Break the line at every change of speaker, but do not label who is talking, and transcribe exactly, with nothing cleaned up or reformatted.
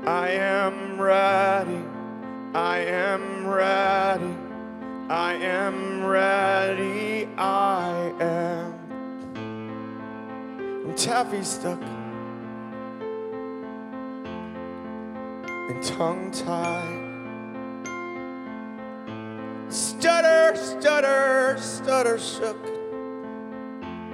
I am ready, I am ready, I am ready, I am. And Taffy's stuck and tongue-tied. Stutter, stutter, stutter shook.